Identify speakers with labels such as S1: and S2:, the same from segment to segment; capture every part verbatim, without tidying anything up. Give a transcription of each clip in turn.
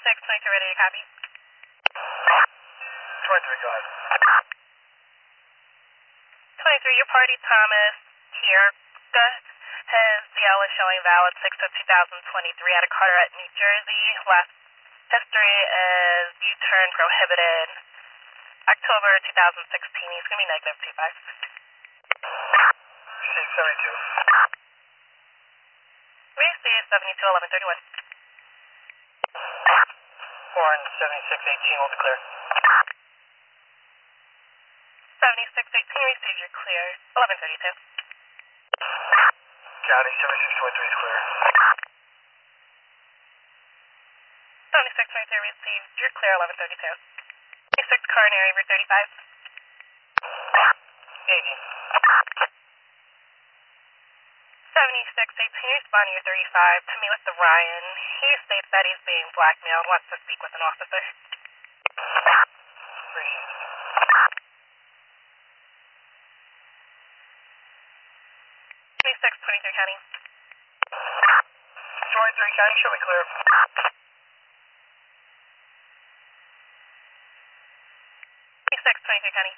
S1: seventy-six twenty-two, ready to copy.
S2: twenty-three, go ahead.
S1: twenty-three, your party, Thomas Tierga. His D L is showing valid six of two thousand twenty-three at a Carteret, New Jersey. Last history is U-turn prohibited. October two thousand sixteen, he's going to be negative two five.
S2: Receive seventy-two.
S1: Receive seventy-two eleven thirty-one.
S2: Horn seventy-six eighteen, hold it clear.
S1: seventy-six eighteen, receive, you're clear. eleven thirty-two.
S2: County seventy-six twenty-three is clear.
S1: seventy-six twenty-three, receive, you're clear. eleven thirty-two. twenty-six coronary, Route thirty-five.
S2: eighteen.
S1: seventy-six eighteen, responding to thirty-five, to me with the Ryan. He states that he's being blackmailed, wants to speak with an officer.
S2: Received.
S1: twenty-six twenty-three, County.
S2: twenty-three, County, show me clear.
S1: twenty-six twenty-three, County.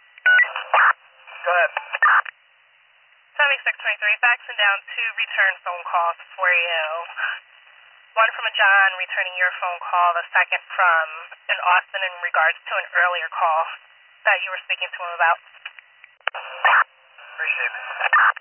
S2: Go ahead.
S1: seventy-six twenty-three, faxing down two return phone calls for you. One from a John returning your phone call, the second from an Austin in regards to an earlier call that you were speaking to him about.
S2: Received.